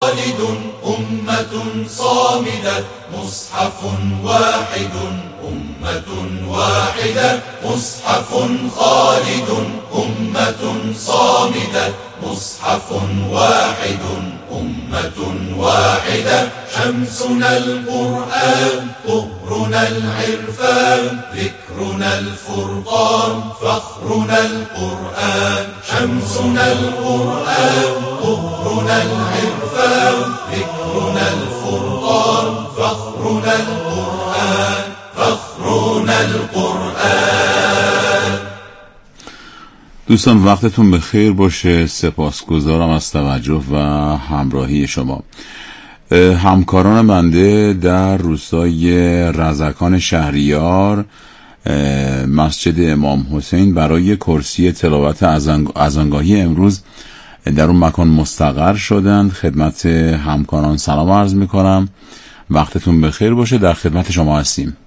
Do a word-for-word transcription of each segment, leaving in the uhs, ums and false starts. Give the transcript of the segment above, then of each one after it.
خالد أمة صامدة مصحف واحد أمة واحدة مصحف خالد أمة صامدة مصحف واحد أمة واحدة شمسنا القرآن طهرنا العرفان ذكرنا الفرقان فخرنا القرآن شمسنا القرآن طهرنا العرفان ذكرنا الفرقان فخرنا القرآن فخرنا القرآن. دوستان وقتتون بخیر باشه. سپاسگزارم از توجه و همراهی شما. همکاران بنده در روستای رزکان شهریار مسجد امام حسین برای کرسی تلاوت اذانگاهی امروز در اون مکان مستقر شدند. خدمت همکاران سلام عرض میکنم. وقتتون بخیر باشه. در خدمت شما هستیم.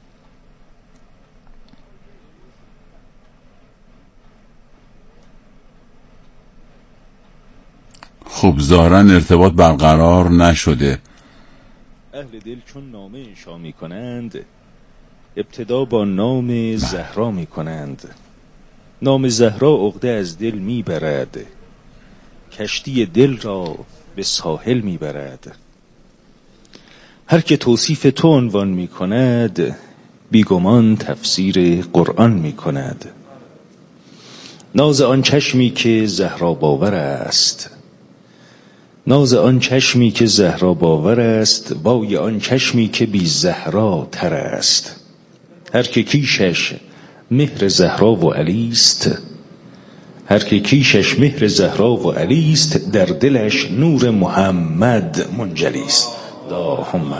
خب ظاهراً ارتباط برقرار نشده. اهل دل چون نامه انشا می کنند ابتدا با نام زهرا می کنند. نام زهرا عقده از دل می برد، کشتی دل را به ساحل می برد. هر که توصیف تو عنوان می کند بیگمان تفسیر قرآن می کند. ناز آن چشمی که زهرا باور است، ناز آن چشمی که زهرا باور است، وای آن چشمی که بی زهرا تر است. هر که کیشش مهر زهرا و علی است، هر که کیشش مهر زهرا و علی است، در دلش نور محمد منجلی است. اللهم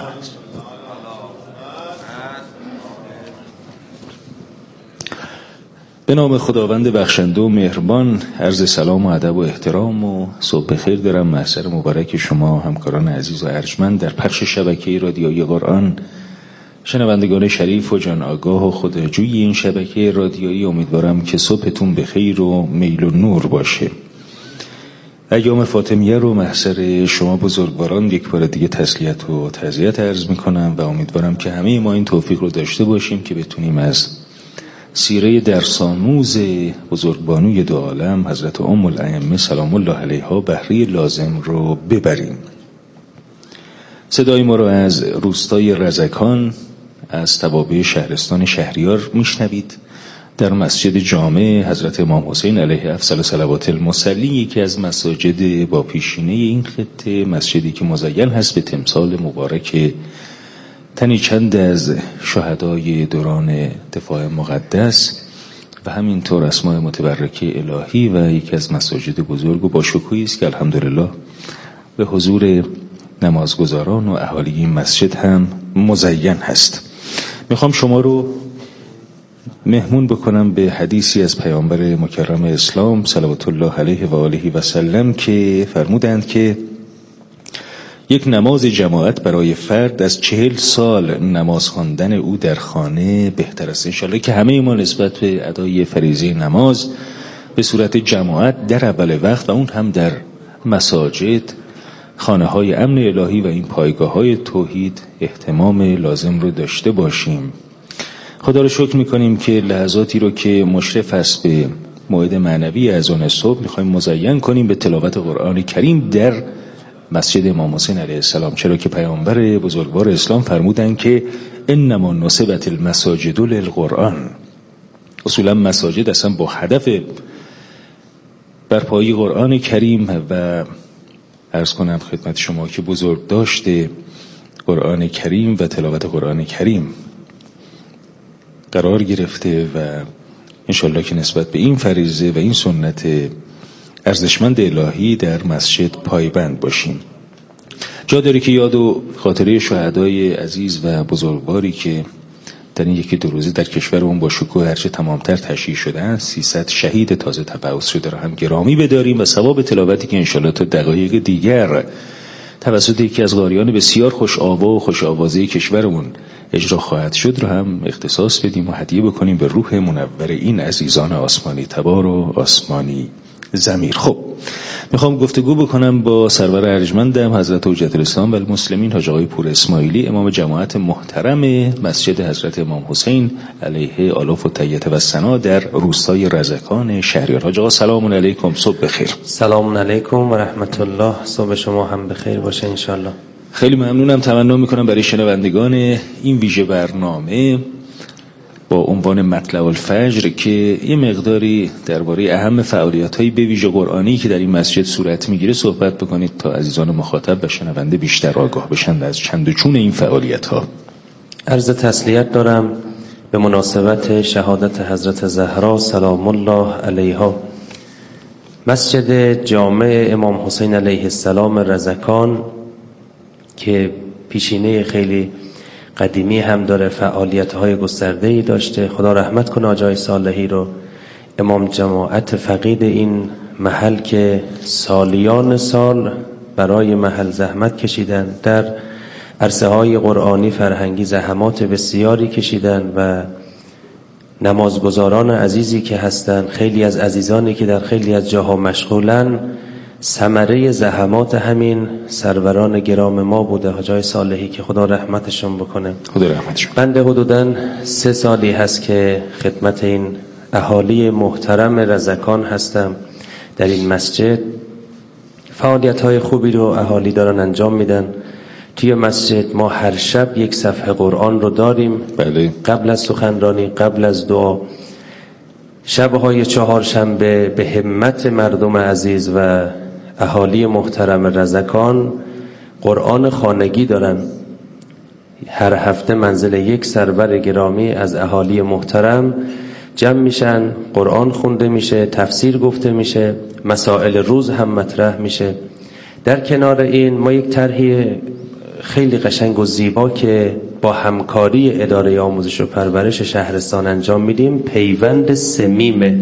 به نام خداوند بخشنده و مهربان. عرض سلام و ادب و احترام و صبح بخیر دارم محضر مبارک شما همکاران عزیز و ارجمند در پخش شبکه رادیویی قرآن، شنوندگان شریف و جان آگاه و خداجوی این شبکه رادیویی. امیدوارم که صبحتون بخیر و میل و نور باشه. ایام فاطمیه رو محضر شما بزرگواران یک بار دیگه تسلیت و تعزیت عرض میکنم و امیدوارم که همه ما این توفیق رو داشته باشیم که بتونیم از سیره درس‌آموز بزرگبانوی دو عالم حضرت ام الائمه سلام الله علیها بهره لازم رو ببریم. صدای ما رو از روستای رزکان از توابع شهرستان شهریار میشنوید. در مسجد جامع حضرت امام حسین علیه افضل صلوات المصلی، یکی از مساجد با پیشینه این خطه، مسجدی که مزین هست به تمثال مبارک تنی چند از شهدای دوران دفاع مقدس و همینطور اسماء متبرکه الهی و یکی از مساجد بزرگ و با شکوهی است که الحمدلله به حضور نمازگزاران و اهالی این مسجد هم مزین هست. میخوام شما رو مهمون بکنم به حدیثی از پیامبر مکرم اسلام صلوات الله علیه و آله و سلم که فرمودند که یک نماز جماعت برای فرد از چهل سال نماز خواندن او در خانه بهتر است. انشالله که همه ما نسبت به ادای فریضه نماز به صورت جماعت در اول وقت و اون هم در مساجد، خانه های امن الهی و این پایگاه های توحید اهتمام لازم رو داشته باشیم. خدا رو شکر میکنیم که لحظاتی رو که مشرف است به موعد معنوی اذان صبح میخوایم مزین کنیم به تلاوت قرآن کریم در مسجد امام حسین علیه السلام، چرا که پیامبر بزرگوار اسلام فرمودن که انما نصبت المساجد للقرآن. اصولا مساجد اصلا با هدف برپایی قرآن کریم و عرض کنم خدمت شما که بزرگ داشته قرآن کریم و تلاوت قرآن کریم قرار گرفته و انشالله که نسبت به این فریضه و این سنت ارزشمند الهی در مسجد پایبند باشیم. جا داره که یاد و خاطره شهدای عزیز و بزرگواری که در این یکی دو روزه در کشورمون با شکوه هرچه تمامتر تشییع شدن، سیصد شهید تازه تبعث شده را هم گرامی بداریم و ثواب تلاوتی که انشالله تا دقایق دیگر توسط یکی از قاریان بسیار خوش آوا و خوش آوازه کشورمون اجرا خواهد شد رو هم اختصاص بدیم و هدیه بکنیم به روح منور این عزیزان آسمانی تبار و آسمانی ضمیر. خب میخوام گفتگو بکنم با سرور ارجمندم حضرت حجت الاسلام و المسلمین حاج آقای پور اسماعیلی، امام جماعت محترم مسجد حضرت امام حسین علیه آلاف و تحیت و ثنا در روستای رزکان شهریار. حاج آقا سلام علیکم، صبح بخیر. سلام علیکم و رحمت الله، صبح شما هم بخیر باشه انشالله. خیلی ممنونم. تمنا میکنم برای شنوندگان این ویژه برنامه با عنوان مطلع الفجر که یه مقداری درباره اهم فعالیت‌های به ویژه قرآنی که در این مسجد صورت میگیره صحبت بکنید تا عزیزان مخاطب و شنونده بیشتر آگاه بشن از چند و چون این فعالیت‌ها. عرض تسلیت دارم به مناسبت شهادت حضرت زهرا سلام الله علیها. مسجد جامع امام حسین علیه السلام رزکان که پیشینه خیلی قدیمی هم داره، فعالیت‌های گسترده‌ای داشته، خدا رحمت کنه آجای صالحی رو، امام جماعت فقید این محل که سالیان سال برای محل زحمت کشیدن، در عرصه‌های قرآنی فرهنگی زحمات بسیاری کشیدن و نمازگزاران عزیزی که هستن، خیلی از عزیزانی که در خیلی از جاها مشغولن، ثمره زحمات همین سروران گرام ما بوده حاجای صالحی که خدا رحمتشون بکنه. خدا رحمتشون. بنده حدوداً سه سالی هست که خدمت این اهالی محترم رزکان هستم در این مسجد. فعالیت‌های خوبی رو اهالی دارن انجام میدن. توی مسجد ما هر شب یک صفحه قرآن رو داریم. بله. قبل از سخنرانی، قبل از دعا، شب‌های چهارشنبه به همت مردم عزیز و اهالی محترم رزکان قرآن خانگی دارن. هر هفته منزل یک سرور گرامی از اهالی محترم جمع میشن، قرآن خونده میشه، تفسیر گفته میشه، مسائل روز هم مطرح میشه. در کنار این ما یک طرحی خیلی قشنگ و زیبا که با همکاری اداره آموزش و پرورش شهرستان انجام میدیم، پیوند سمیمه.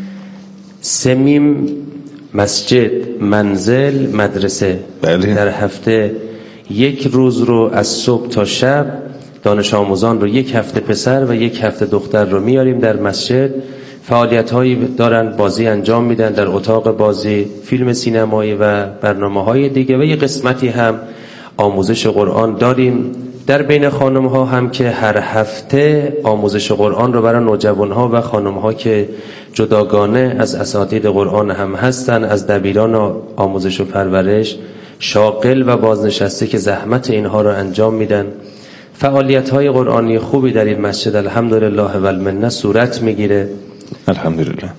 سمیم مسجد، منزل، مدرسه. بله. در هفته یک روز رو از صبح تا شب دانش آموزان رو، یک هفته پسر و یک هفته دختر رو میاریم در مسجد. فعالیت هایی دارن، بازی انجام میدن در اتاق بازی، فیلم سینمایی و برنامه های دیگه، و یه قسمتی هم آموزش قرآن داریم. در بین خانم ها هم که هر هفته آموزش قرآن رو برای نوجوان ها و خانم ها که جداگانه از اساتید قرآن هم هستن، از دبیران آموزش و پرورش، شاغل و بازنشسته که زحمت اینها رو انجام میدن. فعالیت های قرآنی خوبی در این مسجد الحمدلله و المنه صورت میگیره. الحمدلله.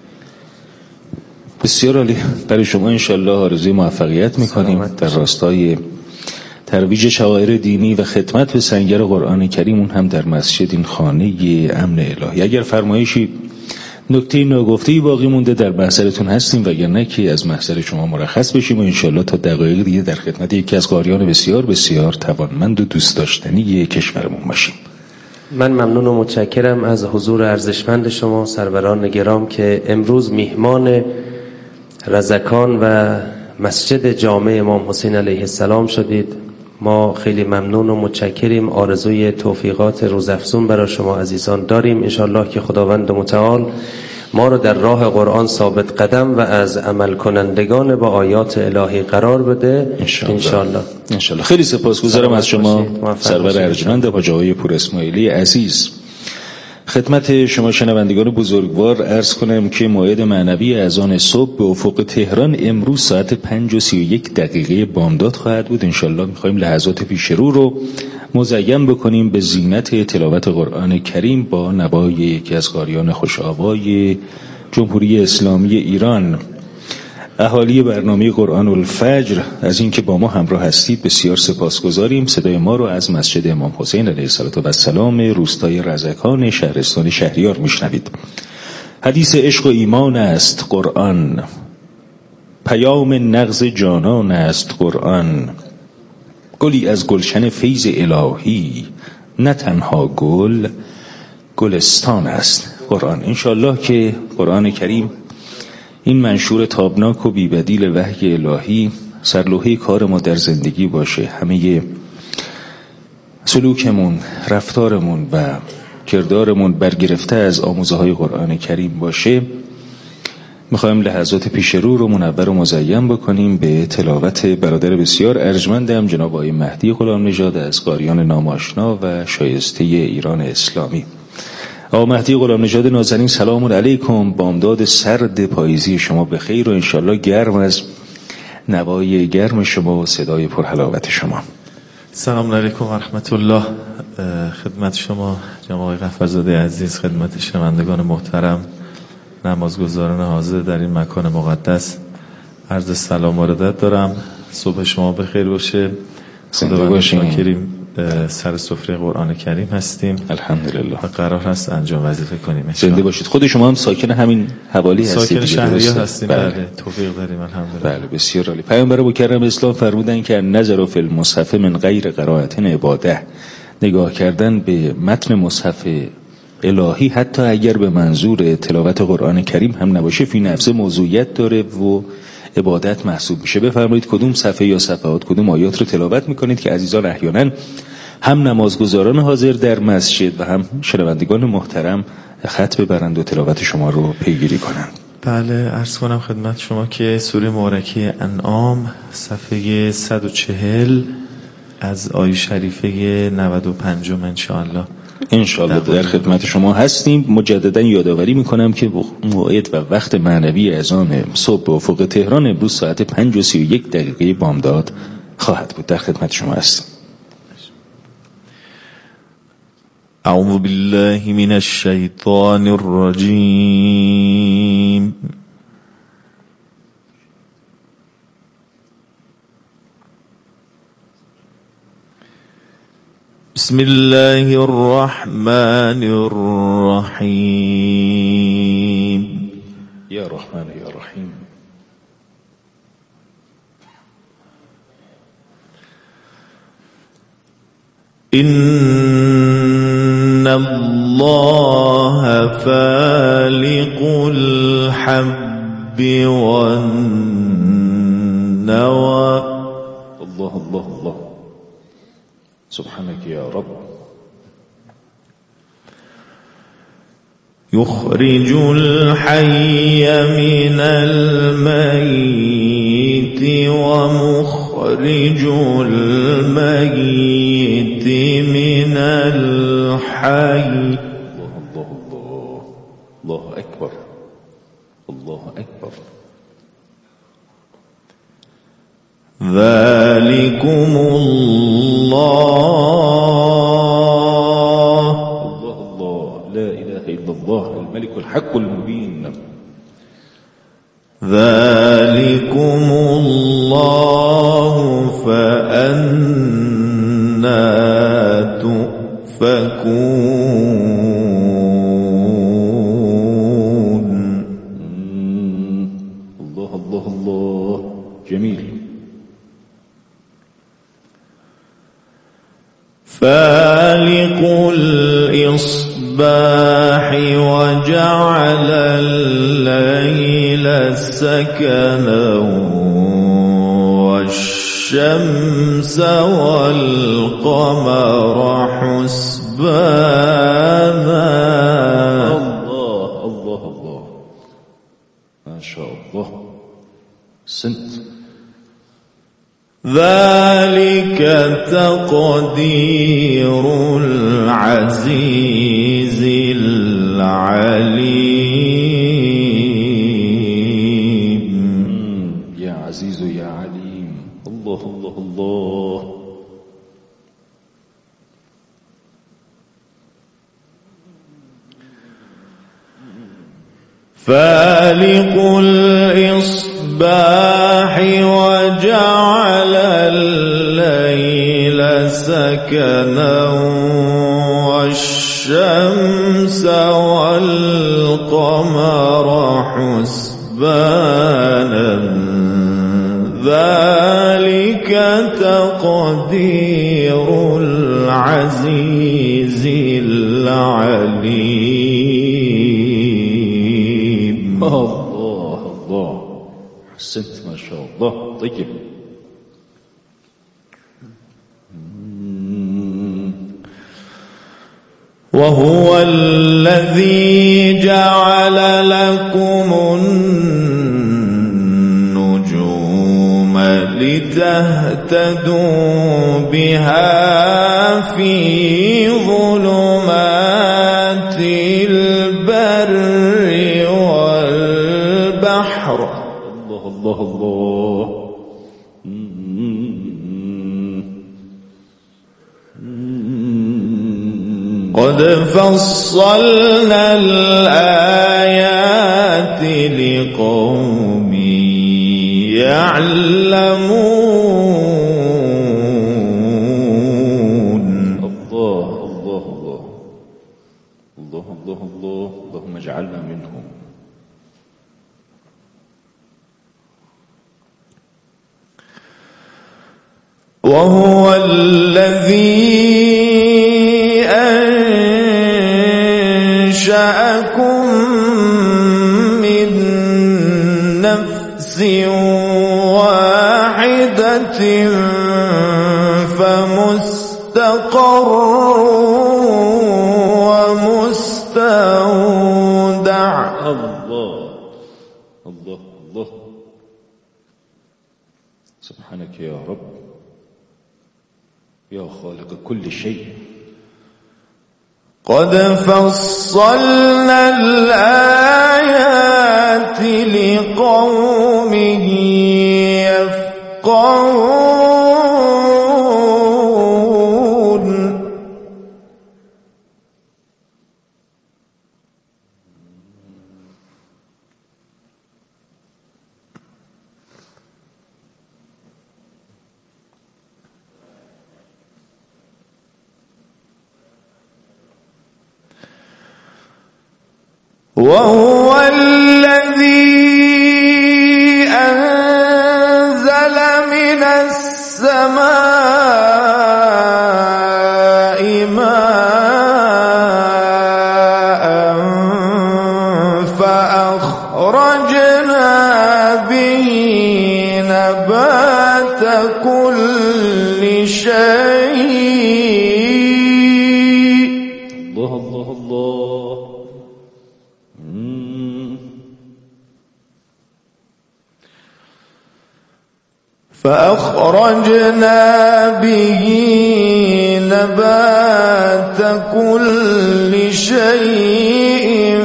بسیار عالی. برای شما انشالله آرزوی موفقیت میکنیم در راستای ترویج شعائر دینی و خدمت به سنگر قرآن کریم، اون هم در مسجد این خانه امن الهی. اگر فرمایشی نکته ناگفته‌ای باقی مونده در محضرتون هستیم، وگرنه که از محضر شما مرخص بشیم و انشالله تا دقایق دیگه در خدمت یکی از قاریان بسیار بسیار توانمند و دوست داشتنی کشورمون باشیم. من ممنون و متشکرم از حضور ارزشمند شما سروران گرام که امروز میهمان رزکان و مسجد جامع امام حسین علیه السلام شدید. ما خیلی ممنون و متشکریم. آرزوی توفیقات روزافزون برای شما عزیزان داریم. انشالله که خداوند متعال ما رو در راه قرآن ثابت قدم و از عمل کنندگان با آیات الهی قرار بده انشالله. انشالله. خیلی سپاسگزارم از شما سرور ارجمند حاج آقای پور اسماعیلی عزیز. خدمت شما شنوندگان بزرگوار عرض کنم که موعد معنوی اذان صبح به افق تهران امروز ساعت پنج و سی و یک دقیقه بامداد خواهد بود. انشالله میخوایم لحظات پیش رو رو مزین بکنیم به زینت تلاوت قرآن کریم با نوای یکی از قاریان خوش‌آوای جمهوری اسلامی ایران. اهالی برنامه قرآن الفجر از اینکه با ما همراه هستید بسیار سپاسگزاریم. صدای ما رو از مسجد امام حسین علیه السلام روستای رزکان شهرستان شهریار میشنوید. حدیث عشق و ایمان است قرآن، پیام نغز جانان است قرآن. گلی از گلشن فیض الهی، نه تنها گل گلستان است قرآن. انشالله که قرآن کریم این منشور تابناک و بی‌بدیل وحی الهی سرلوحه کار ما در زندگی باشه. همه سلوکمون، رفتارمون و کردارمون برگرفته از آموزه های قرآن کریم باشه. میخوایم لحظات پیش رو رو منور و مزین بکنیم به تلاوت برادر بسیار ارجمندم جناب آقای مهدی غلام نژاد از قاریان ناماشنا و شایسته ایران اسلامی. آقا مهدی غلام نژاد نازنین، سلام علیکم. بامداد سرد پاییزی شما به خیر و انشالله گرم از نوای گرم شما و صدای پرحلاوت شما. سلام علیکم و رحمت الله. خدمت شما جناب آقای غفرزاده عزیز، خدمت شنوندگان محترم، نمازگزاران حاضر در این مکان مقدس عرض سلام و ارادت دارم. صبح شما بخیر باشه. خداوند شاکریم، سر سفره قرآن کریم هستیم الحمدلله و قرار هست انجام وظیفه کنیم. زنده باشید. خود شما هم ساکن همین حوالی هستید؟ ساکن شهریار هستیم. بله. بله توفیق داریم الحمدلله. بله بسیار عالی. پیامبر مکرم اسلام فرمودن که نظر فی المصحف من غیر قرائت عباده، نگاه کردن به متن مصحف الهی حتی اگر به منظور تلاوت قرآن کریم هم نباشه فی نفسه موضوعیت داره و عبادت محسوب میشه. بفرمایید کدوم صفحه یا صفحات کدوم آیات رو تلاوت میکنید که عزیزان احیانا هم نمازگزاران حاضر در مسجد و هم شنوندگان محترم خط ببرند و تلاوت شما رو پیگیری کنند. بله عرض کنم خدمت شما که سوره مبارکه انعام صفحه صد و چهل از آیه شریفه نود و پنج انشاءالله انشاءالله در خدمت شما هستیم. مجددا یادآوری میکنم که موعد و وقت معنوی اذان صبح به افق تهران امروز ساعت پنج و سی و یک دقیقه بامداد خواهد بود. در خدمت شما هستیم. اعوذ بالله من الشیطان الرجیم. بسم الله الرحمن الرحیم. یا رحمان یا رحیم. ان الله فالق الحب والنوى. الله الله الله سبحانك يا رب. يخرج الحي من الميت ومخرج الميت من الحي. الله الله الله الله أكبر الله أكبر. ذلكم الله. الله الله لا إله إلا الله الملك الحق المبين. ذلكم الله فأنا تؤفكون. الله الله الله جميل. فالق الإصباح وجعل الليل سكنا والشمس والقمر حسبانا. الله الله الله ما شاء الله. سنت. ذلك تقدير العزيز العليم. يا عزيز يا عليم. الله الله الله. فالق الإصباح وجعل الليل سكنا والشمس والقمر حسبانا. ذلك تقدير العزيز العليم. الله الله حسنت ما شاء الله. طيب وهو الذي جعل لكم النهار لتهتدوا بها في ظلمات البر والبحر. الله الله الله. قد فصلنا الآيات لقوم يعلمون. الله الله الله الله الله الله. اللهم اجعلنا منهم. وهو الذي أنشأكم من نفس واحدة فمستقر ومستودع. الله الله الله. سبحانك يا رب يا خالق كل شيء. قد فصلنا الآيات لقوم يفقهون. وهو الذي أنزل من السماء ماء فأخرجنا به نبات كل شيء. الله الله الله. فأخرجنا به نبات كل شيء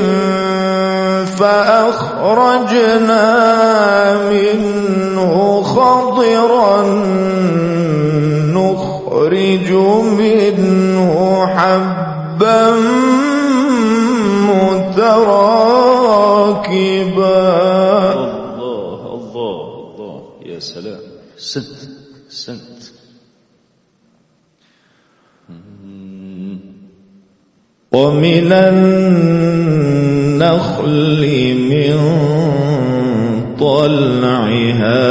فأخرجنا منه خضرا نخرج منه حبا متراكبا. الله الله الله. يا سلام. سنت سنت. ومن النخل من طلعها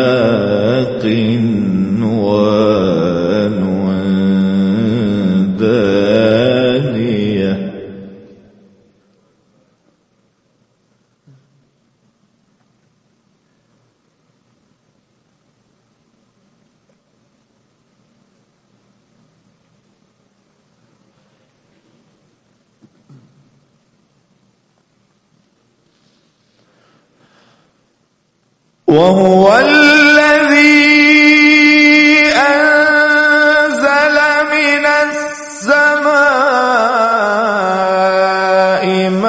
قنوان دانية. وهو الذي أنزل من السماء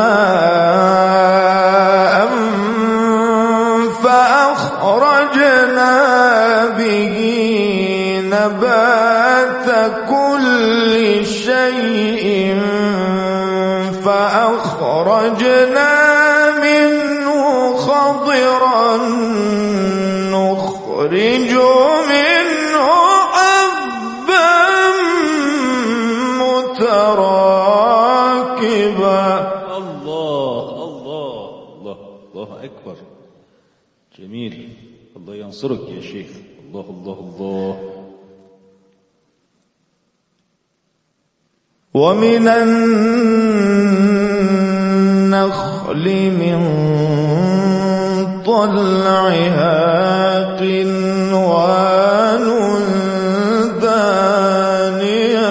ماء فأخرجنا به نبات كل شيء فأخرجنا منه خضرا نخرج منه حبا متراكبا. الله الله الله الله أكبر. جميل. الله ينصرك يا شيخ. الله الله الله. ومن النخل من طلعها قنوان دانية.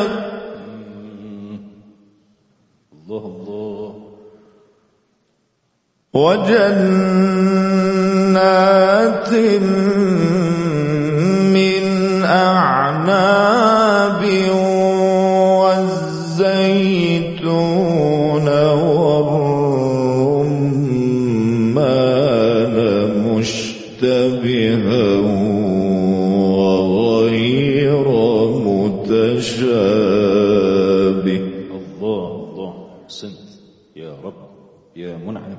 الله الله. وجنات من يا منعم.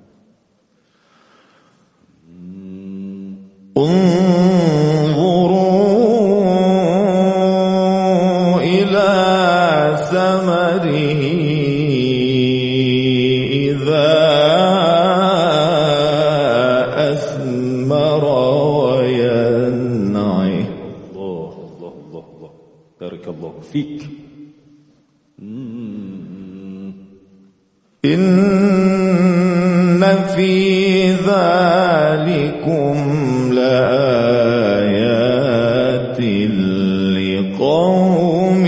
انظروا إلى ثمره إذا أثمر وينعه. الله الله الله الله، بارك الله فيك. إن في ذلكم لآيات لقوم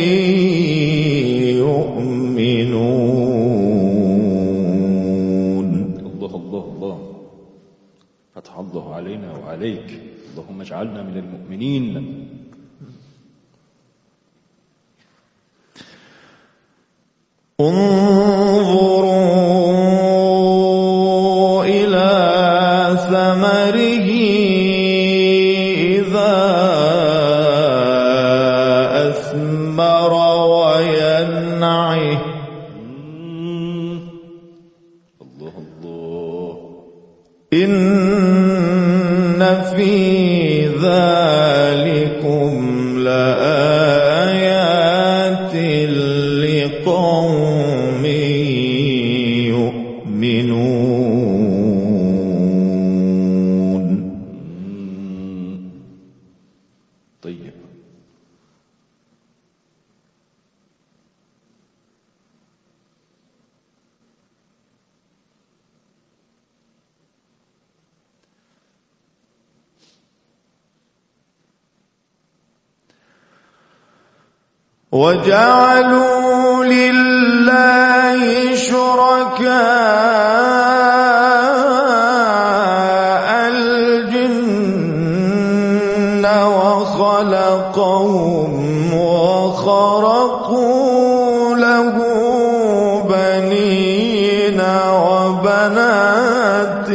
يؤمنون. الله الله الله، فتح الله علينا وعليك. اللهم اجعلنا من المؤمنين. انظروا إلى ثمره إذا أثمر وينعه. الله الله، إن في ذلكم لآيات لقوم يؤمنون. طيب، وجعلوا لله شركاء الجن وخلقهم وخرقوا له بنين وبنات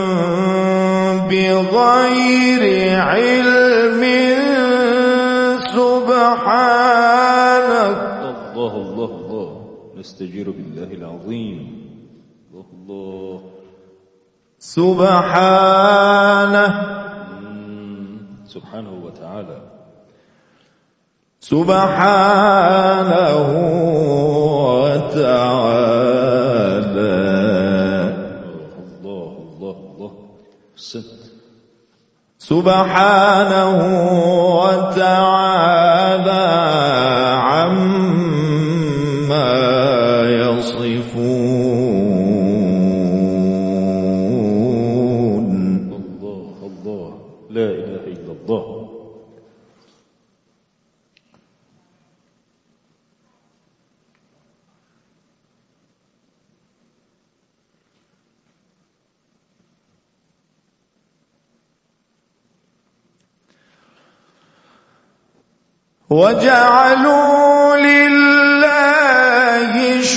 بغير علم سبحانك. الله الله الله، نستجير بالله العظيم. الله الله، سبحانه سبحانه وتعالى. سبحانه وتعالى. الله الله الله، ست. سبحانه وتعالى عما يصفون. الله الله، لا إله إلا الله. وجعلوا لله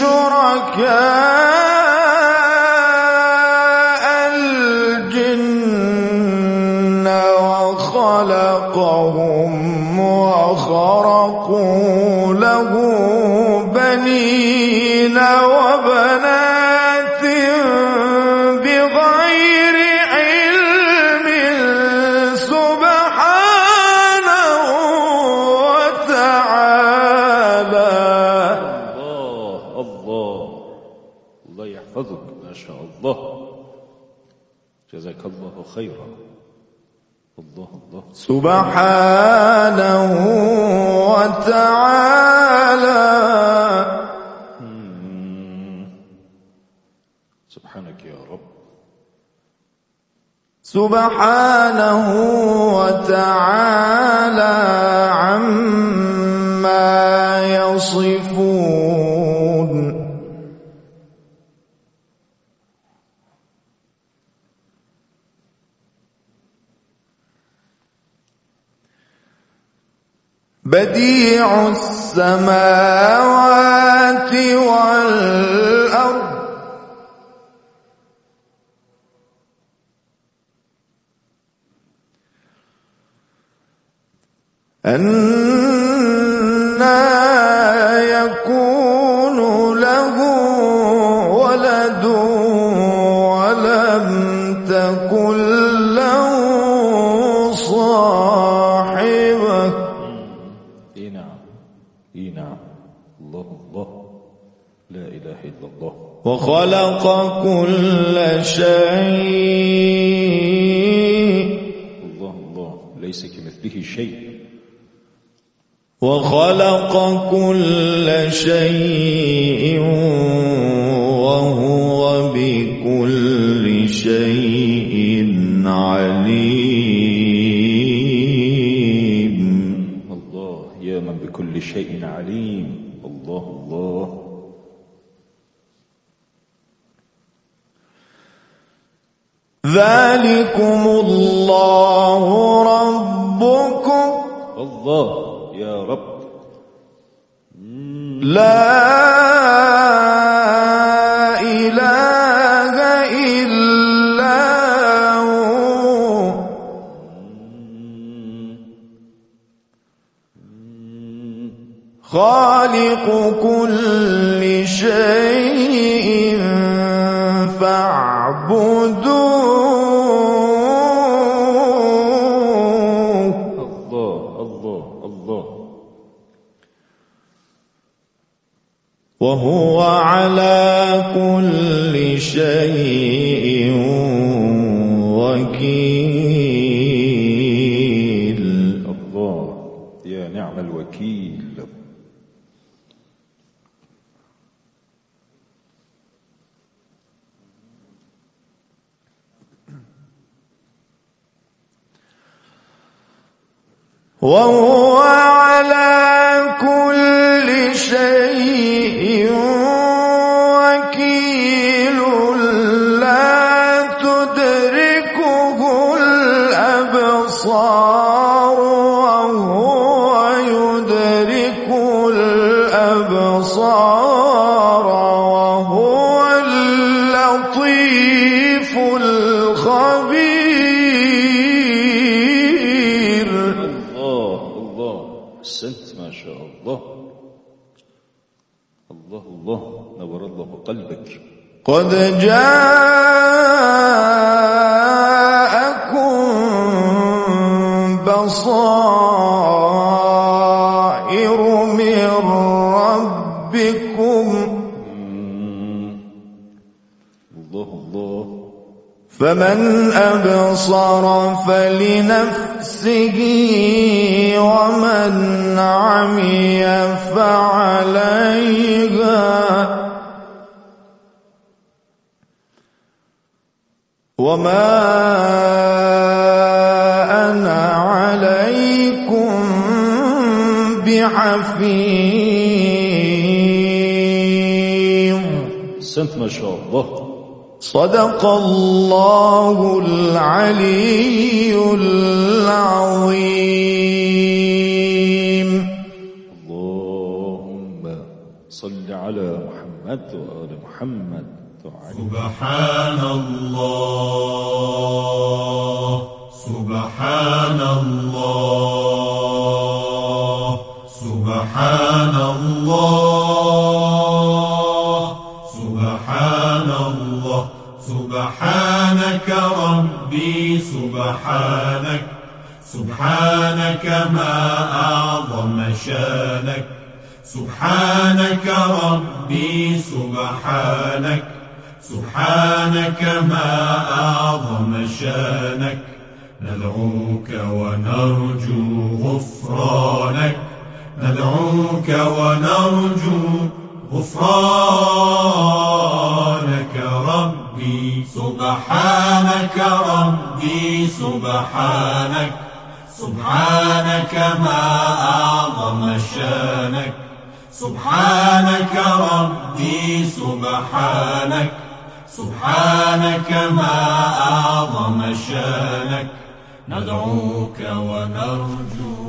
شركاء الجن وخلقهم وخرقوا له بنين وبنات بغير علم سبحانه وتعالى. الله الله، الله يحفظك، ما شاء الله، جزاك الله خيرا. الله الله، سبحانه وتعالى. سبحانك يا رب. سبحانه وتعالى عما يصفون. بديع السماوات والأرض أنى يكون له ولد اي نعم اي نعم. الله الله لا إله إلا الله. وخلق كل شيء. الله الله ليس كمثله شيء. وخلق كل شيء وهو بكل شيء عليم. الله يا من بكل شيء عليم. الله الله. ذلكم الله ربكم. الله يا رب. لا إله إلا هو. خالق كل شيء فاعبدوه. الله الله الله. وهو على كل شيء وكيل. الله يا نعم الوكيل. وهو على كل شيء وكيل. لا تدركه الأبصار وهو يدرك الأبصار وهو اللطيف الخبير. أحسنت ما شاء الله. الله الله نور الله قلبك. قد جاءكم بصائر من ربكم. الله الله. فمن أبصر فلنفسه ومن عمي فعليها وما أنا عليكم بحفيظ. أحسنت ما شاء الله. صدق الله العلي العظيم. اللهم صل على محمد وآل محمد. سبحان الله سبحان الله سبحان الله سبحان الله. سبحانك ربي سبحانك سبحانك ما أعظم شانك. سبحانك ربي سبحانك سبحانك ما أعظم شانك. ندعوك ونرجو غفرانك ندعوك ونرجو غفرانك ربي. سبحانك ربي سبحانك سبحانك ما أعظم شانك. سبحانك ربي سبحانك سبحانك ما أعظم شانك. ندعوك ونرجو